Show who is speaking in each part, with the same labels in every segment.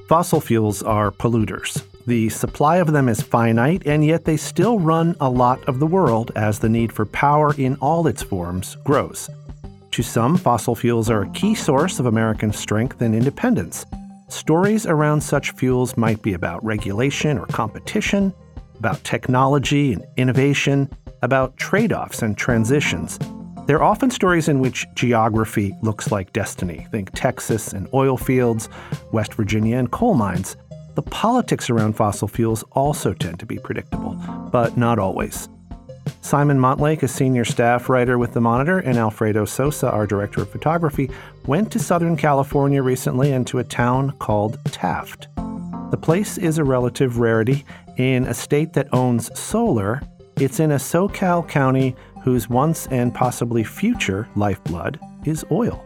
Speaker 1: Fossil fuels are polluters. The supply of them is finite, and yet they still run a lot of the world as the need for power in all its forms grows. To some, fossil fuels are a key source of American strength and independence. Stories around such fuels might be about regulation or competition, about technology and innovation, about trade-offs and transitions. They're often stories in which geography looks like destiny. Think Texas and oil fields, West Virginia and coal mines. The politics around fossil fuels also tend to be predictable, but not always. Simon Montlake, a senior staff writer with The Monitor, and Alfredo Sosa, our director of photography, went to Southern California recently and to a town called Taft. The place is a relative rarity in a state that owns solar. It's in a SoCal county whose once and possibly future lifeblood is oil.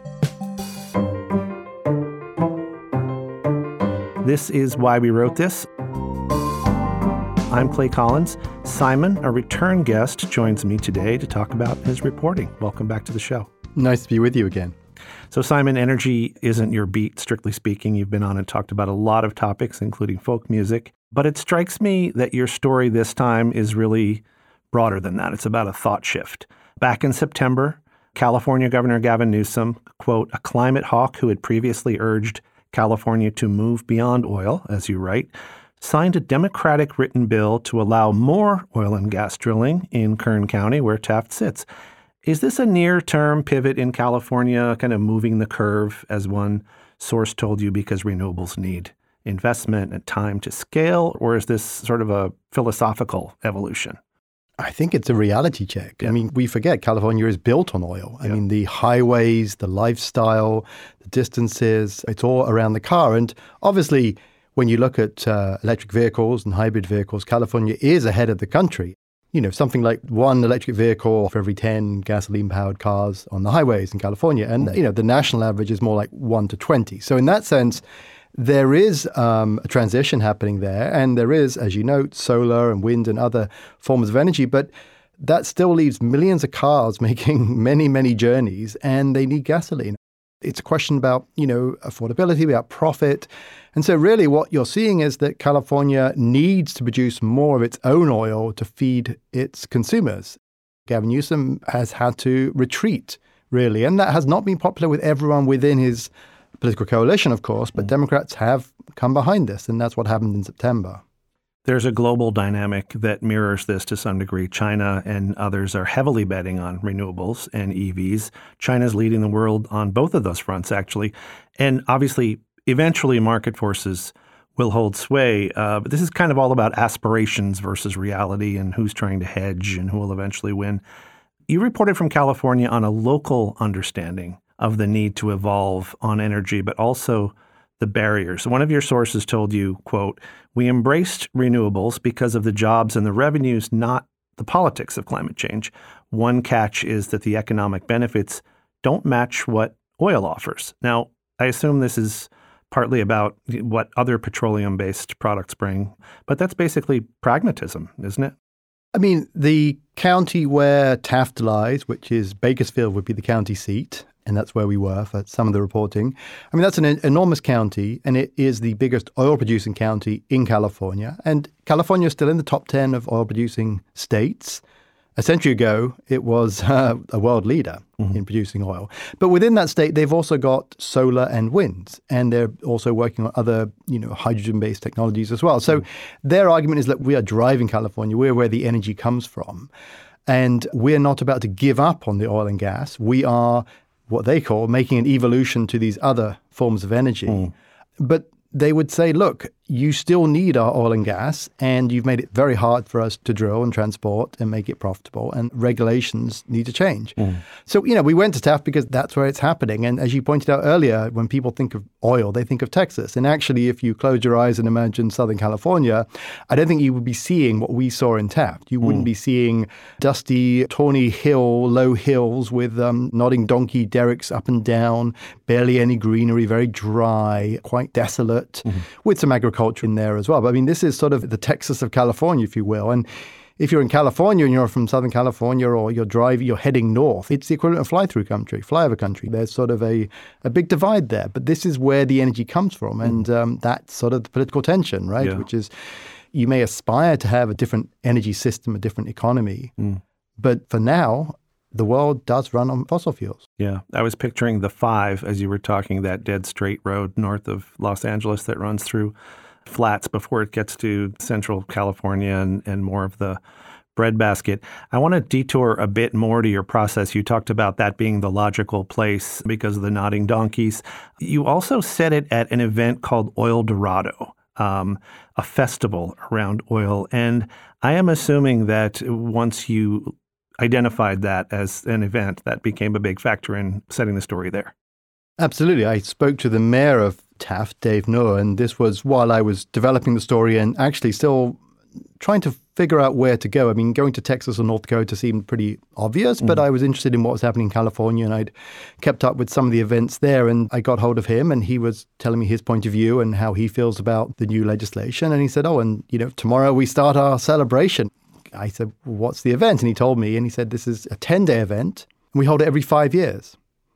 Speaker 1: This is Why We Wrote This. I'm Clay Collins. Simon, a return guest, joins me today to talk about his reporting. Welcome back to the show.
Speaker 2: Nice to be with you again.
Speaker 1: So, Simon, energy isn't your beat, strictly speaking. You've been on and talked about a lot of topics, including folk music. But it strikes me that your story this time is really broader than that. It's about a thought shift. Back in September, California Governor Gavin Newsom, quote, a climate hawk who had previously urged California to move beyond oil, as you write, signed a Democratic-written bill to allow more oil and gas drilling in Kern County, where Taft sits. Is this a near-term pivot in California, kind of moving the curve, as one source told you, because renewables need investment and time to scale, or is this sort of a philosophical evolution?
Speaker 2: I think it's a reality check. Yeah. I mean, we forget California is built on oil. I mean, the highways, the lifestyle, the distances, it's all around the car. And obviously, when you look at electric vehicles and hybrid vehicles, California is ahead of the country. You know, something like one electric vehicle for every 10 gasoline-powered cars on the highways in California. And, you know, the national average is more like 1 to 20. So in that sense, there is a transition happening there, and there is, as you note, solar and wind and other forms of energy, but that still leaves millions of cars making many, many journeys, and they need gasoline. It's a question about, you know, affordability, about profit. And so really what you're seeing is that California needs to produce more of its own oil to feed its consumers. Gavin Newsom has had to retreat, really, and that has not been popular with everyone within his political coalition, of course, but Democrats have come behind this, and that's what happened in September.
Speaker 1: There's a global dynamic that mirrors this to some degree. China and others are heavily betting on renewables and EVs. China's leading the world on both of those fronts, actually. And obviously, eventually, market forces will hold sway. But this is kind of all about aspirations versus reality and who's trying to hedge and who will eventually win. You reported from California on a local understanding of the need to evolve on energy, but also the barriers. One of your sources told you, quote, we embraced renewables because of the jobs and the revenues, not the politics of climate change. One catch is that the economic benefits don't match what oil offers. Now, I assume this is partly about what other petroleum-based products bring, but that's basically pragmatism, isn't it?
Speaker 2: I mean, the county where Taft lies, which is Bakersfield, would be the county seat. And that's where we were for some of the reporting. I mean, that's an enormous county, and it is the biggest oil-producing county in California. And California is still in the top 10 of oil-producing states. A century ago, it was a world leader in producing oil. But within that state, they've also got solar and wind, and they're also working on other, you know, hydrogen-based technologies as well. So their argument is that we are driving California. We're where the energy comes from. And we're not about to give up on the oil and gas. We are what they call making an evolution to these other forms of energy. But they would say, look, you still need our oil and gas, and you've made it very hard for us to drill and transport and make it profitable, and regulations need to change. So, you know, we went to Taft because that's where it's happening. And as you pointed out earlier, when people think of oil, they think of Texas. And actually, if you close your eyes and imagine Southern California, I don't think you would be seeing what we saw in Taft. You wouldn't be seeing dusty, tawny low hills with nodding donkey derricks up and down, barely any greenery, very dry, quite desolate, with some agriculture in there as well. But I mean, this is sort of the Texas of California, if you will. And if you're in California and you're from Southern California or you're heading north, it's the equivalent of fly-through country, flyover country. There's sort of a big divide there. But this is where the energy comes from. And that's sort of the political tension, right?
Speaker 1: Yeah.
Speaker 2: Which is you may aspire to have a different energy system, a different economy. But for now, the world does run on fossil fuels.
Speaker 1: Yeah. I was picturing the 5 as you were talking, that dead straight road north of Los Angeles that runs through flats before it gets to central California and more of the breadbasket. I want to detour a bit more to your process. You talked about that being the logical place because of the nodding donkeys. You also said it at an event called Oil Dorado, a festival around oil. And I am assuming that once you identified that as an event, that became a big factor in setting the story there.
Speaker 2: Absolutely. I spoke to the mayor of Taft, Dave Noor, and this was while I was developing the story and actually still trying to figure out where to go. I mean, going to Texas or North Dakota seemed pretty obvious, but I was interested in what was happening in California, and I'd kept up with some of the events there, and I got hold of him, and he was telling me his point of view and how he feels about the new legislation. And he said, tomorrow we start our celebration. I said, well, what's the event? And he told me, and he said, this is a 10-day event, and we hold it every 5 years.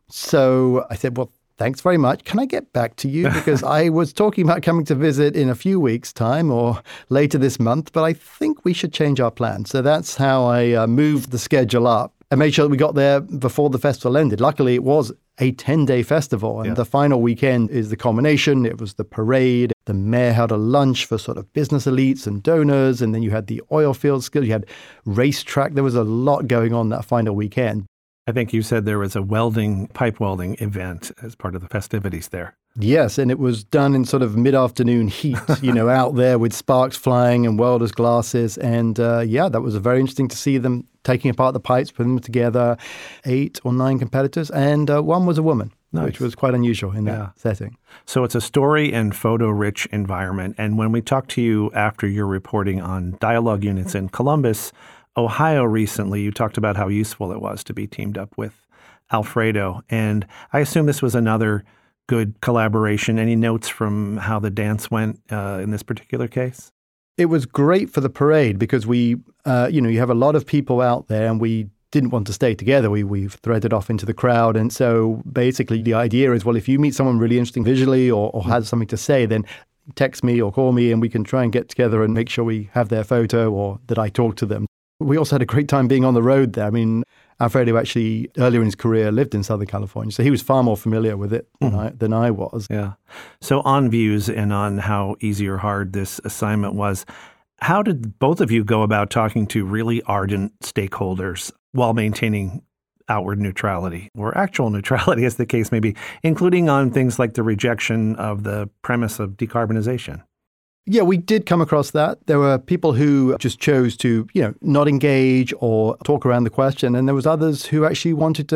Speaker 2: So I said, well, thanks very much. Can I get back to you? Because I was talking about coming to visit in a few weeks' time or later this month, but I think we should change our plan. So that's how I moved the schedule up and made sure that we got there before the festival ended. Luckily, it was a 10-day festival, and the final weekend is the culmination. It was the parade. The mayor held a lunch for sort of business elites and donors, and then you had the oil field skill. You had racetrack. There was a lot going on that final weekend.
Speaker 1: I think you said there was a pipe welding event as part of the festivities there.
Speaker 2: Yes, and it was done in sort of mid-afternoon heat, out there with sparks flying and welders' glasses. And that was very interesting to see them taking apart the pipes, putting them together, 8 or 9 competitors, and one was a woman. Nice. Which was quite unusual in that setting.
Speaker 1: So it's a story and photo-rich environment. And when we talked to you after your reporting on dialogue units in Columbus, Ohio recently, you talked about how useful it was to be teamed up with Alfredo. And I assume this was another good collaboration. Any notes from how the dance went in this particular case?
Speaker 2: It was great for the parade because we, you have a lot of people out there and we didn't want to stay together. We've threaded off into the crowd. And so basically the idea is, well, if you meet someone really interesting visually or has something to say, then text me or call me and we can try and get together and make sure we have their photo or that I talk to them. We also had a great time being on the road there. I mean, Alfredo actually, earlier in his career, lived in Southern California, so he was far more familiar with it than I was.
Speaker 1: Yeah. So on views and on how easy or hard this assignment was, how did both of you go about talking to really ardent stakeholders while maintaining outward neutrality, or actual neutrality as the case may be, including on things like the rejection of the premise of decarbonization?
Speaker 2: Yeah, we did come across that. There were people who just chose to, not engage or talk around the question. And there was others who actually wanted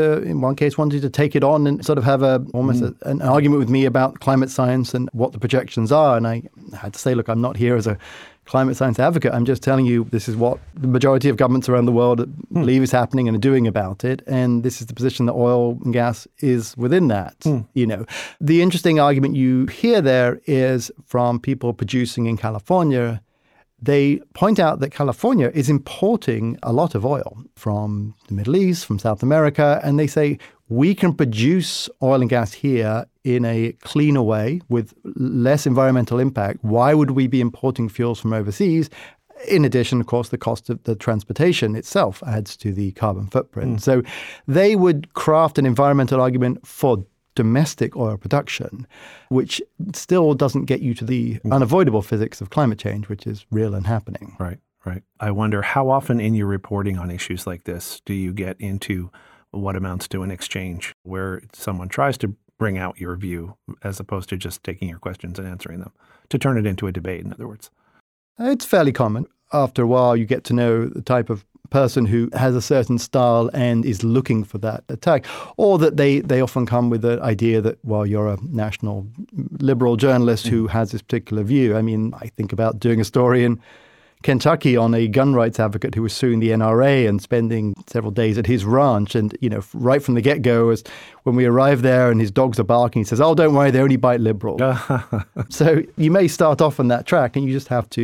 Speaker 2: to take it on and sort of have almost an argument with me about climate science and what the projections are. And I had to say, look, I'm not here as a climate science advocate. I'm just telling you this is what the majority of governments around the world believe is happening and are doing about it. And this is the position that oil and gas is within that. The interesting argument you hear there is from people producing in California. They point out that California is importing a lot of oil from the Middle East, from South America, and they say we can produce oil and gas here in a cleaner way with less environmental impact. Why would we be importing fuels from overseas? In addition, of course, the cost of the transportation itself adds to the carbon footprint. So they would craft an environmental argument for domestic oil production, which still doesn't get you to the unavoidable physics of climate change, which is real and happening.
Speaker 1: Right. I wonder how often in your reporting on issues like this do you get into what amounts to an exchange where someone tries to bring out your view as opposed to just taking your questions and answering them, to turn it into a debate, in other words?
Speaker 2: It's fairly common. After a while, you get to know the type of person who has a certain style and is looking for that attack, or that they often come with the idea that, well, you're a national liberal journalist who has this particular view. I mean, I think about doing a story in Kentucky on a gun rights advocate who was suing the NRA and spending several days at his ranch. And, right from the get-go, as when we arrive there and his dogs are barking, he says, oh, don't worry, they only bite liberals. So you may start off on that track and you just have to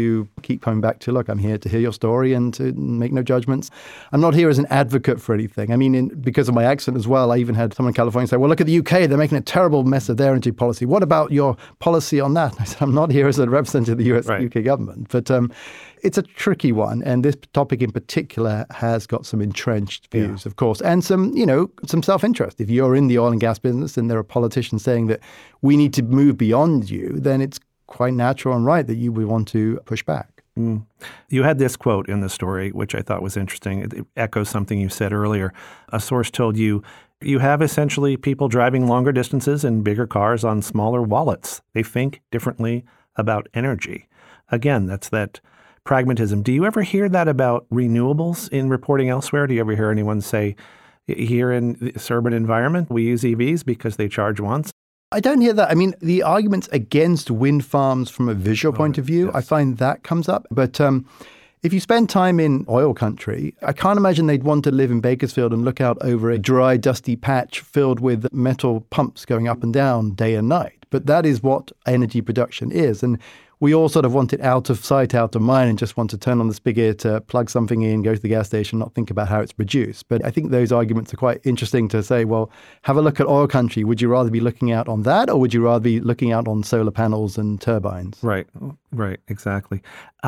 Speaker 2: keep coming back to, look, I'm here to hear your story and to make no judgments. I'm not here as an advocate for anything. I mean, because of my accent as well, I even had someone in California say, well, look at the UK, they're making a terrible mess of their energy policy. What about your policy on that? And I said, I'm not here as a representative of the UK government. But it's a tricky one. And this topic in particular has got some entrenched views, of course, and some self-interest. If you're in the oil and gas business and there are politicians saying that we need to move beyond you, then it's quite natural and right that you would want to push back.
Speaker 1: You had this quote in the story, which I thought was interesting. It echoes something you said earlier. A source told you, you have essentially people driving longer distances in bigger cars on smaller wallets. They think differently about energy. Again, that's that pragmatism. Do you ever hear that about renewables in reporting elsewhere? Do you ever hear anyone say, here in this urban environment, we use EVs because they charge once?
Speaker 2: I don't hear that. I mean, the arguments against wind farms from a visual point of view, I find that comes up. But if you spend time in oil country, I can't imagine they'd want to live in Bakersfield and look out over a dry, dusty patch filled with metal pumps going up and down day and night. But that is what energy production is. And we all sort of want it out of sight, out of mind, and just want to turn on the spigot, plug something in, go to the gas station, not think about how it's produced. But I think those arguments are quite interesting to say, well, have a look at oil country. Would you rather be looking out on that, or would you rather be looking out on solar panels and turbines?
Speaker 1: Right, exactly.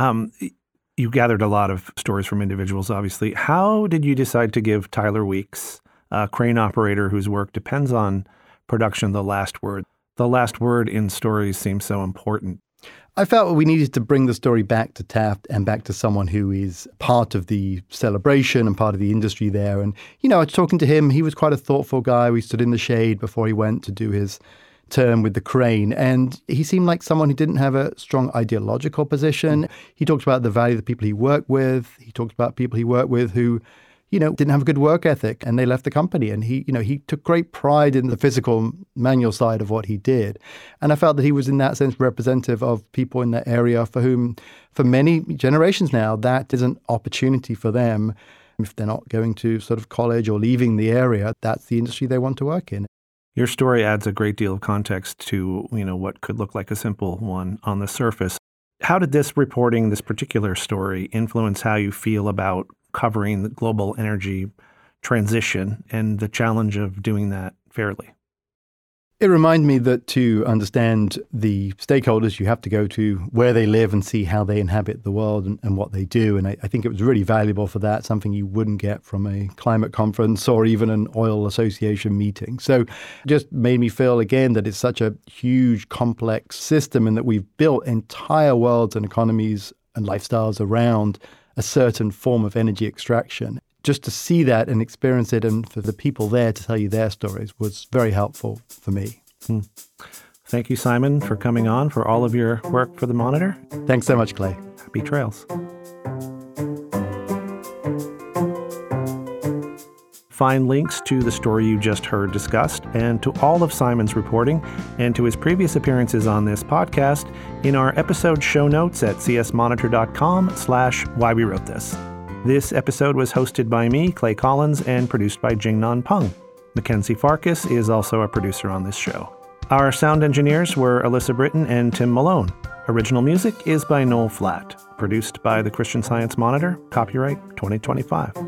Speaker 1: You gathered a lot of stories from individuals, obviously. How did you decide to give Tyler Weeks, a crane operator whose work depends on production, the last word? The last word in stories seems so important.
Speaker 2: I felt we needed to bring the story back to Taft and back to someone who is part of the celebration and part of the industry there. And, I was talking to him. He was quite a thoughtful guy. We stood in the shade before he went to do his term with the crane. And he seemed like someone who didn't have a strong ideological position. He talked about the value of the people he worked with. He talked about people he worked with who didn't have a good work ethic and they left the company. And he took great pride in the physical manual side of what he did. And I felt that he was in that sense representative of people in that area for whom, for many generations now, that is an opportunity for them. If they're not going to sort of college or leaving the area, that's the industry they want to work in.
Speaker 1: Your story adds a great deal of context to, what could look like a simple one on the surface. How did this reporting, this particular story, influence how you feel about covering the global energy transition and the challenge of doing that fairly?
Speaker 2: It reminded me that to understand the stakeholders, you have to go to where they live and see how they inhabit the world and what they do. And I think it was really valuable for that, something you wouldn't get from a climate conference or even an oil association meeting. So it just made me feel again that it's such a huge, complex system and that we've built entire worlds and economies and lifestyles around a certain form of energy extraction. Just to see that and experience it and for the people there to tell you their stories was very helpful for me.
Speaker 1: Thank you, Simon, for coming on, for all of your work for The Monitor.
Speaker 2: Thanks so much, Clay.
Speaker 1: Happy trails. Find links to the story you just heard discussed and to all of Simon's reporting and to his previous appearances on this podcast in our episode show notes at csmonitor.com/whywewrotethis. This episode was hosted by me, Clay Collins, and produced by Jingnan Peng. Mackenzie Farkas is also a producer on this show. Our sound engineers were Alyssa Britton and Tim Malone. Original music is by Noel Flatt. Produced by the Christian Science Monitor. Copyright 2025.